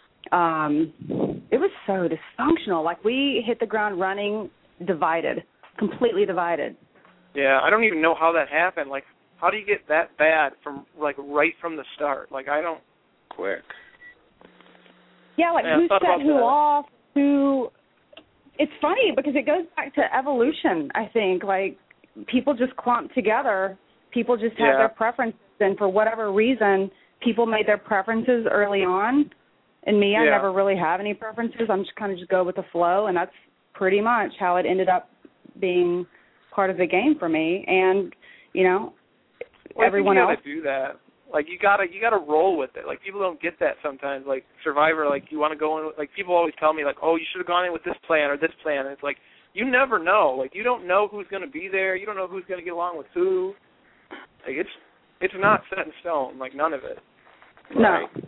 Speaker 8: It was so dysfunctional. We hit the ground running, divided, completely divided.
Speaker 5: Yeah, I don't even know how that happened. How do you get that bad from right from the start? I don't.
Speaker 4: Quick.
Speaker 8: Yeah, who set who off? Who? It's funny because it goes back to evolution. I think people just clump together. People just have their preferences, and for whatever reason, people made their preferences early on. And me, I never really have any preferences. I'm just kind of go with the flow, and that's pretty much how it ended up being part of the game for me. And everyone else.
Speaker 5: I think you gotta do that. You gotta roll with it. People don't get that sometimes. Survivor, you want to go in. People always tell me, oh, you should have gone in with this plan or this plan. And it's you never know. You don't know who's going to be there. You don't know who's going to get along with who. It's not set in stone. None of it.
Speaker 8: Right? No.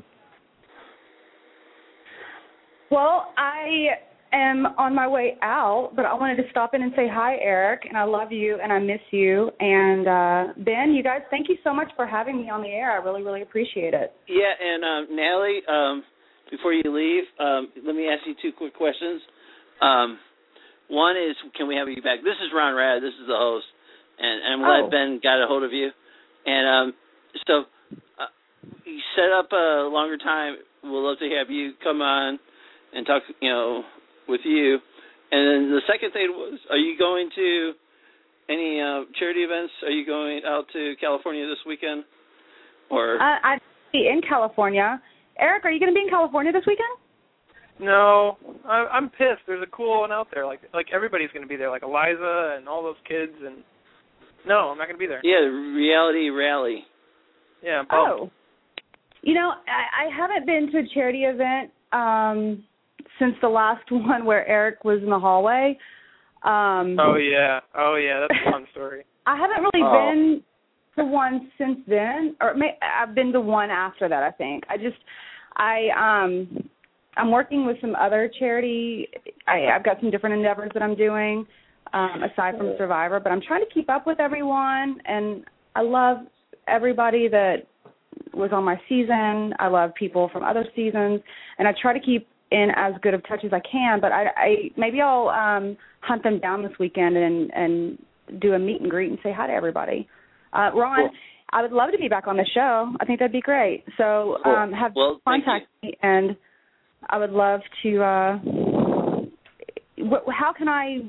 Speaker 8: Well, I am on my way out, but I wanted to stop in and say hi, Eric, and I love you, and I miss you. And, Ben, you guys, thank you so much for having me on the air. I really, really appreciate it.
Speaker 7: Yeah, and Natalie, before you leave, let me ask you 2 quick questions. One is, can we have you back? This is Ron Rad. This is the host, and I'm glad Ben got a hold of you. And so you set up a longer time. We'd love to have you come on and talk, with you. And then the second thing was, are you going to any charity events? Are you going out to California this weekend? Or
Speaker 8: I'd be in California. Eric, are you going to be in California this weekend?
Speaker 5: No, I'm pissed. There's a cool one out there. Everybody's going to be there, Eliza and all those kids. And no, I'm not going to be there.
Speaker 7: Yeah, the reality rally.
Speaker 5: Yeah.
Speaker 8: Oh. I haven't been to a charity event since the last one where Eric was in the hallway.
Speaker 5: Oh yeah, that's a fun story.
Speaker 8: I haven't really been to one since then, or I've been to one after that, I think. I'm working with some other charity. I've got some different endeavors that I'm doing aside from Survivor, but I'm trying to keep up with everyone, and I love everybody that was on my season. I love people from other seasons, and I try to keep in as good of touch as I can, but maybe I'll hunt them down this weekend and do a meet and greet and say hi to everybody. Ron, cool. I would love to be back on the show. I think that'd be great. So contact me, and I would love to. How can I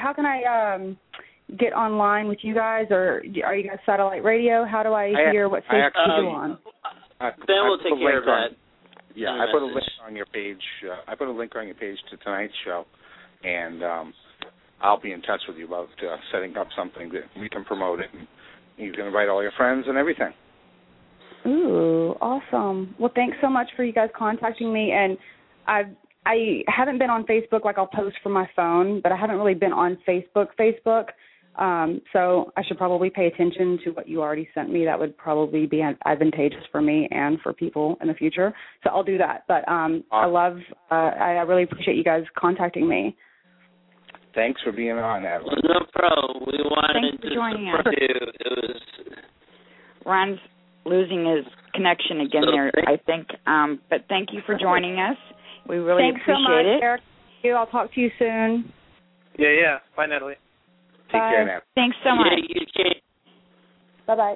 Speaker 8: get online with you guys, or are you guys satellite radio? How do I hear what station you on?
Speaker 7: Ben will take care of that.
Speaker 4: Yeah, I put a link on your page. I put a link on your page to tonight's show, and I'll be in touch with you about setting up something that we can promote it, and you can invite all your friends and everything.
Speaker 8: Ooh, awesome. Well, thanks so much for you guys contacting me, and I haven't been on Facebook. Like, I'll post from my phone, but I haven't really been on Facebook. So I should probably pay attention to what you already sent me. That would probably be advantageous for me and for people in the future. So I'll do that. But
Speaker 4: awesome.
Speaker 8: I really appreciate you guys contacting me.
Speaker 4: Thanks for being on, Adeline.
Speaker 7: No problem. We wanted
Speaker 3: to joining us.
Speaker 7: It was
Speaker 3: Ron's losing his connection again there, I think. But thank you for joining us. We really
Speaker 8: appreciate it. Thanks so much, Eric. I'll talk to you soon.
Speaker 5: Yeah. Bye, Natalie.
Speaker 4: Take care, Natalie.
Speaker 3: Thanks so much.
Speaker 7: You can't.
Speaker 8: Bye-bye.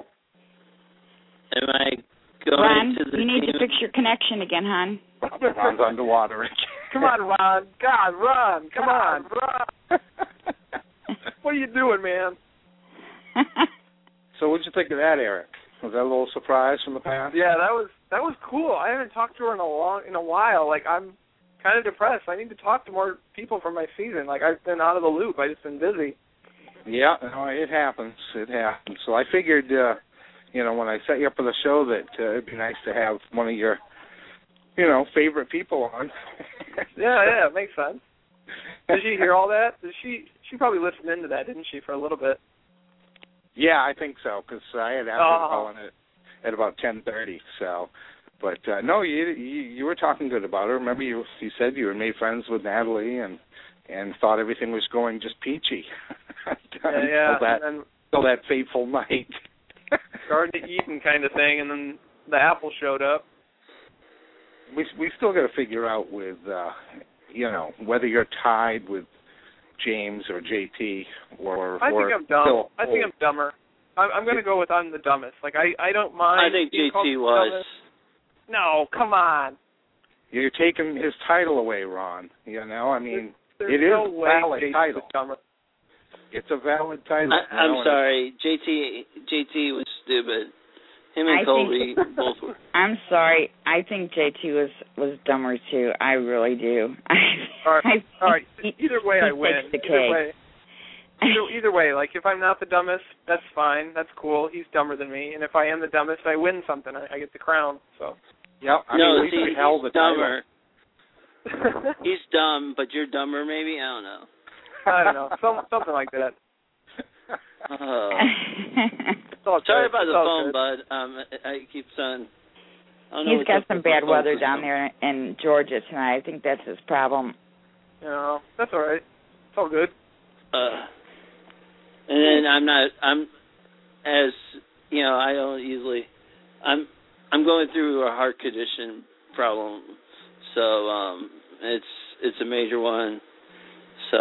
Speaker 7: Am I going
Speaker 3: Ron,
Speaker 7: to the
Speaker 3: you need to fix your connection again, hon.
Speaker 4: Ron's underwater again.
Speaker 5: Come on, Ron. God, Ron. Come on, Ron. What are you doing, man?
Speaker 4: So what'd you think of that, Eric? Was that a little surprise from the past?
Speaker 5: Yeah, that was cool. I haven't talked to her in a while. Like, I'm kind of depressed. I need to talk to more people from my season. Like, I've been out of the loop. I've just been busy.
Speaker 4: Yeah, no, it happens. So I figured, when I set you up for the show, that it'd be nice to have one of your, favorite people on.
Speaker 5: Yeah, it makes sense. Did she hear all that? She probably listened into that, didn't she, for a little bit?
Speaker 4: Yeah, I think so, because I had asked her to call in at about 10:30. So, but no, you were talking good about her. Remember, you said you had made friends with Natalie and thought everything was going just peachy. Until that fateful night.
Speaker 5: Started eating kind of thing, and then the apple showed up.
Speaker 4: We still got to figure out with whether you're tied with James or JT or.
Speaker 5: I think I'm dumb. I think I'm dumber. I'm going to go with I'm the dumbest. Like, I don't mind.
Speaker 7: I think JT was.
Speaker 5: No, come on.
Speaker 4: You're taking his title away, Ron. I mean,
Speaker 5: there's
Speaker 4: it is
Speaker 5: no
Speaker 4: a valid title.
Speaker 5: Dumber.
Speaker 4: It's a valid title.
Speaker 7: I'm sorry. JT was stupid. Him and Colby both were.
Speaker 3: I'm sorry. I think JT was dumber too. I really do.
Speaker 5: All right. Either way, I win. Either way, like, if I'm not the dumbest, that's fine. That's cool. He's dumber than me. And if I am the dumbest, I win something. I get the crown. So.
Speaker 4: Yep.
Speaker 7: He's dumber. He's dumb, but you're dumber, maybe? I don't know.
Speaker 5: I don't know. Something like that.
Speaker 7: Sorry about the phone, bud. I keep saying.
Speaker 3: He's got some bad weather down there in Georgia tonight. I think that's his problem.
Speaker 5: That's all right. It's all good.
Speaker 7: And then I don't usually. I'm going through a heart condition problem, so it's a major one. So.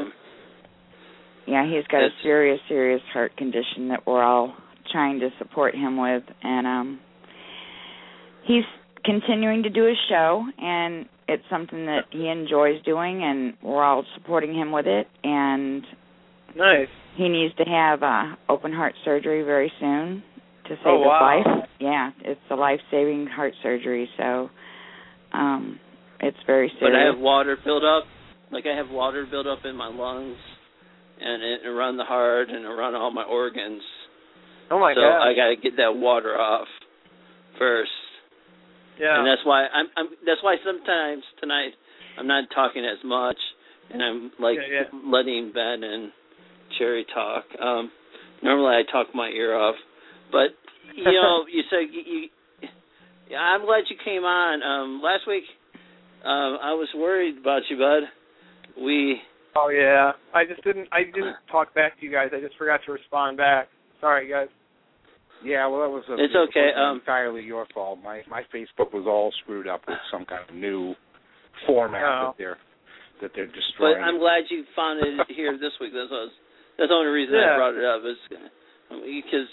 Speaker 3: Yeah, he's got a serious heart condition that we're all trying to support him with, and he's continuing to do his show, and it's something that he enjoys doing, and we're all supporting him with it. And
Speaker 5: nice.
Speaker 3: He needs to have open heart surgery very soon to save his life. Yeah, it's a life-saving heart surgery, so it's very serious.
Speaker 7: But I have water built up. Like, I have water built up in my lungs and around the heart and around all my organs.
Speaker 5: Oh my God!
Speaker 7: So I got to get that water off first.
Speaker 5: Yeah.
Speaker 7: And that's why That's why sometimes tonight I'm not talking as much, and I'm letting Ben and Cherry talk. Normally I talk my ear off, but you said I'm glad you came on. Last week I was worried about you, bud.
Speaker 5: Oh yeah, I didn't talk back to you guys. I just forgot to respond back. Sorry, guys.
Speaker 4: Yeah, well, that was
Speaker 7: it's okay.
Speaker 4: Entirely your fault. My Facebook was all screwed up with some kind of new format that they're destroying.
Speaker 7: But I'm glad you found it here this week. That's the only reason I brought it up is because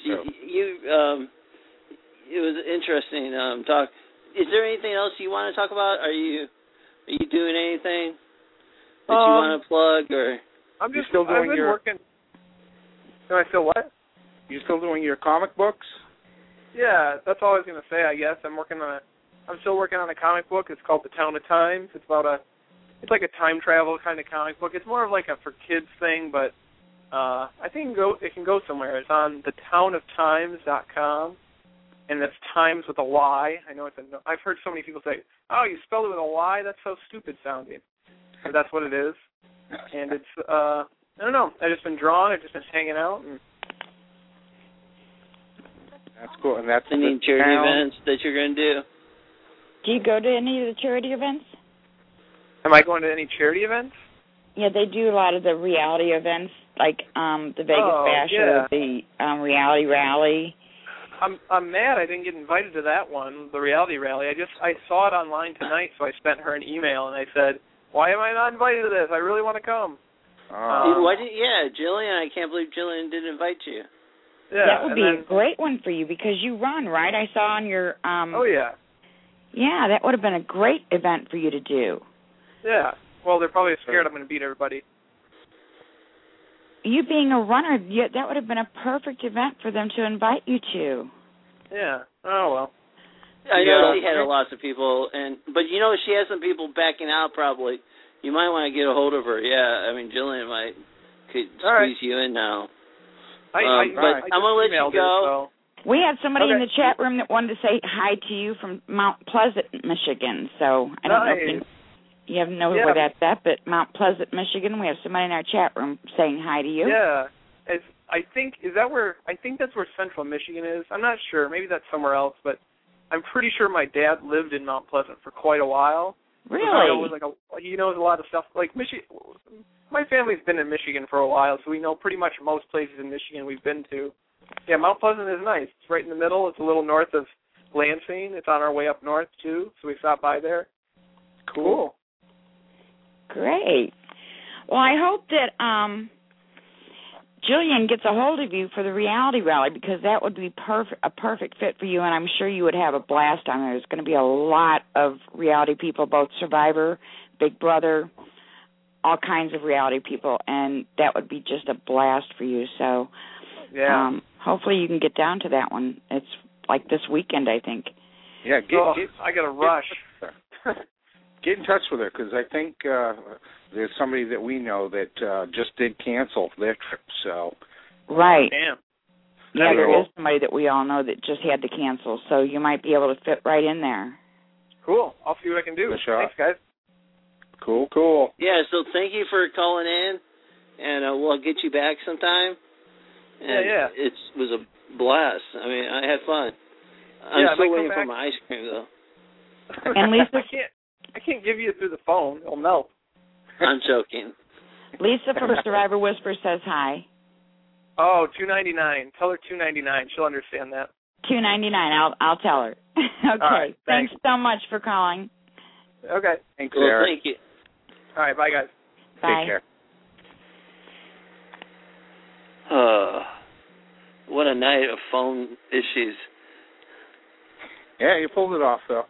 Speaker 7: it was interesting talk. Is there anything else you want to talk about? Are you Are you doing anything that you want to plug, or?
Speaker 5: I'm just
Speaker 4: still doing
Speaker 5: I've been working. Am I still what?
Speaker 4: You still doing your comic books?
Speaker 5: Yeah, that's all I was gonna say. I guess I'm still working on a comic book. It's called The Town of Times. It's like a time travel kind of comic book. It's more of like a for kids thing, but I think it can go somewhere. It's on thetownoftimes.com, and that's times with a Y. I know I've heard so many people say, "Oh, you spelled it with a Y? That's so stupid sounding." But that's what it is. And it's I don't know. I've just been drawing. I've just been hanging out. And
Speaker 4: that's cool. And that's
Speaker 7: any charity events that you're going to do?
Speaker 3: Do you go to any of the charity events?
Speaker 5: Am I going to any charity events?
Speaker 3: Yeah, they do a lot of the reality events, like the Vegas Basher, the reality rally.
Speaker 5: I'm mad I didn't get invited to that one, the reality rally. I saw it online tonight, so I sent her an email and I said, "Why am I not invited to this? I really want to come."
Speaker 7: Jillian. I can't believe Jillian didn't invite you.
Speaker 5: Yeah,
Speaker 3: that would be a great one for you because you run, right? I saw on your.
Speaker 5: Oh yeah.
Speaker 3: Yeah, that would have been a great event for you to do.
Speaker 5: Yeah. Well, they're probably scared I'm going to beat everybody.
Speaker 3: You being a runner, that would have been a perfect event for them to invite you to.
Speaker 5: Yeah. Oh well.
Speaker 7: I know she had lots of people, but she has some people backing out. Probably, you might want to get a hold of her. Yeah, I mean Jillian could squeeze you in now.
Speaker 5: But
Speaker 7: I'm gonna let you go.
Speaker 3: We had somebody in the chat room that wanted to say hi to you from Mount Pleasant, Michigan. So I don't know if you have no where that's at, but Mount Pleasant, Michigan. We have somebody in our chat room saying hi to you.
Speaker 5: Yeah, I think that's where Central Michigan is. I'm not sure. Maybe that's somewhere else, but I'm pretty sure my dad lived in Mount Pleasant for quite a while.
Speaker 3: Really?
Speaker 5: So he knows a lot of stuff. Like Michigan, my family's been in Michigan for a while, so we know pretty much most places in Michigan we've been to. Yeah, Mount Pleasant is nice. It's right in the middle. It's a little north of Lansing. It's on our way up north too, so we stopped by there. Cool.
Speaker 3: Great. Well, I hope that Jillian gets a hold of you for the reality rally because that would be a perfect fit for you, and I'm sure you would have a blast on there. There's going to be a lot of reality people, both Survivor, Big Brother, all kinds of reality people, and that would be just a blast for you. So hopefully you can get down to that one. It's like this weekend, I think.
Speaker 4: Yeah,
Speaker 5: I got to rush.
Speaker 4: Get in touch with her because I think there's somebody that we know that just did cancel their trip. So
Speaker 3: right.
Speaker 5: Damn.
Speaker 3: Yeah, there is somebody that we all know that just had to cancel, so you might be able to fit right in there.
Speaker 5: Cool. I'll see what I can do. Thanks, guys.
Speaker 4: Cool.
Speaker 7: Yeah, so thank you for calling in, and we'll get you back sometime. And it was a blast. I mean, I had fun. I'm still waiting for my ice cream, though.
Speaker 3: And Lisa,
Speaker 5: I can't give you it through the phone. It'll melt.
Speaker 7: I'm joking.
Speaker 3: Lisa from Survivor Whisper says hi.
Speaker 5: Oh, $2.99. Tell her $2.99. She'll understand that.
Speaker 3: $2.99. I'll tell her. Okay.
Speaker 5: Right,
Speaker 3: thanks so much for calling.
Speaker 5: Okay.
Speaker 4: Thanks,
Speaker 7: cool,
Speaker 4: Eric.
Speaker 7: Thank you.
Speaker 5: All right. Bye, guys.
Speaker 3: Bye.
Speaker 4: Take care.
Speaker 7: What a night of phone issues.
Speaker 4: Yeah, you pulled it off, though.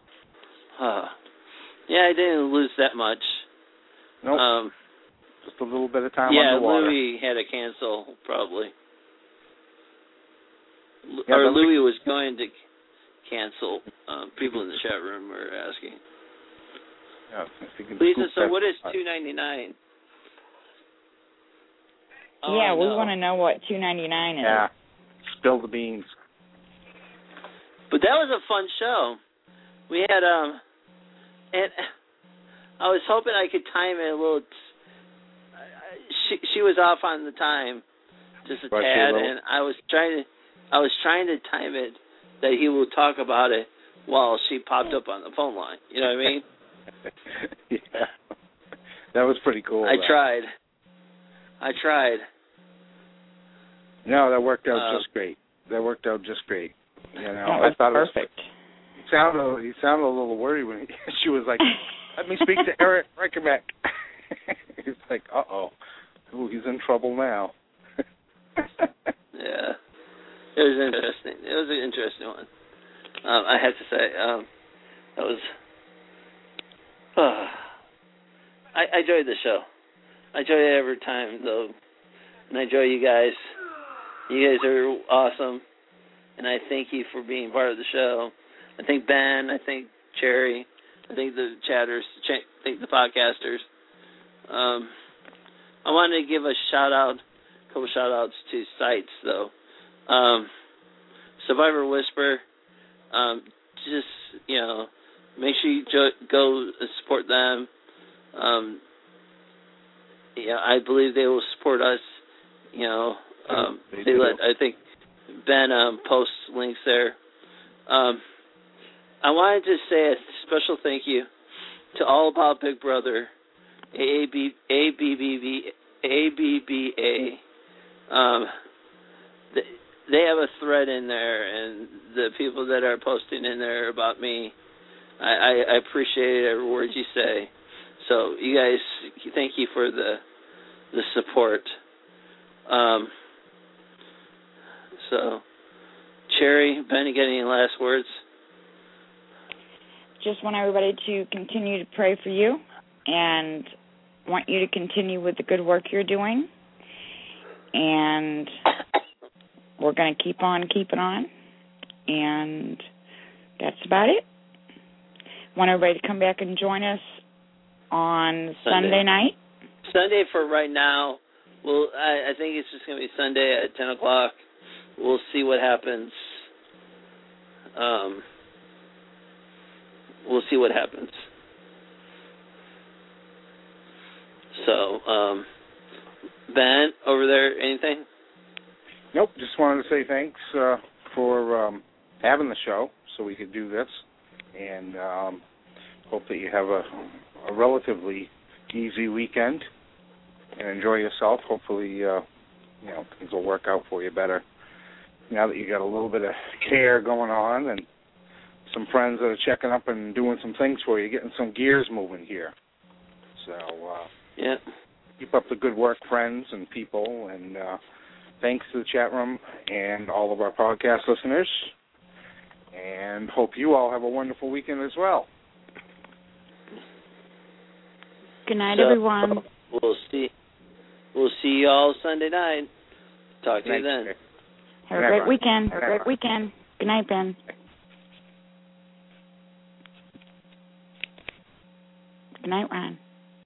Speaker 7: Yeah, I didn't lose that much.
Speaker 4: Nope. Just a little bit of time underwater.
Speaker 7: Yeah, Louie had to cancel, probably. Or Louie was going to cancel. People in the chat room were asking.
Speaker 4: Yeah,
Speaker 7: Lisa, so what is $2.99?
Speaker 3: Yeah, we want to know what $2.99 is.
Speaker 4: Yeah, spill the beans.
Speaker 7: But that was a fun show. We had and I was hoping I could time it a little. She was off on the time, just a tad, and I was trying to time it that he will talk about it while she popped up on the phone line. You know what I mean?
Speaker 4: Yeah, that was pretty cool.
Speaker 7: I tried.
Speaker 4: No, that worked out just great. You know,
Speaker 3: that was
Speaker 4: I thought
Speaker 3: perfect.
Speaker 4: He sounded a little worried when she was like, "Let me speak to Eric Reckerbeck." He's like, "Uh-oh, he's in trouble now."
Speaker 7: Yeah, it was interesting. It was an interesting one. I have to say, that was I enjoy the show. I enjoy it every time, though. And I enjoy you guys. You guys are awesome. And I thank you for being part of the show. I thank Ben. I thank Cherry. I thank the chatters. I thank the podcasters. I wanted to give a couple shout-outs to sites, though. Survivor Whisper. Just, make sure you go support them. I believe they will support us. I think Ben posts links there. I wanted to say a special thank you to All About Big Brother, ABBA. They have a thread in there, and the people that are posting in there about me, I appreciate every word you say. So you guys, thank you for the support. So, Cherry, Ben, you got any last words?
Speaker 3: Just want everybody to continue to pray for you, and want you to continue with the good work you're doing. And we're going to keep on keeping on, and that's about it. Want everybody to come back and join us on Sunday night.
Speaker 7: Sunday for right now. Well, I think it's just going to be Sunday at 10 o'clock. We'll see what happens. We'll see what happens. So, Ben, over there, anything?
Speaker 4: Nope, just wanted to say thanks for having the show so we could do this, and hope that you have a relatively easy weekend and enjoy yourself. Hopefully, things will work out for you better now that you got a little bit of care going on and some friends that are checking up and doing some things for you, getting some gears moving here. So, keep up the good work, friends and people, and thanks to the chat room and all of our podcast listeners, and hope you all have a wonderful weekend as well.
Speaker 3: Good night, everyone.
Speaker 7: We'll see you all Sunday night. Talk to you then.
Speaker 3: Have a great weekend. Have a great weekend. Good night, Ben. Good night, Ron.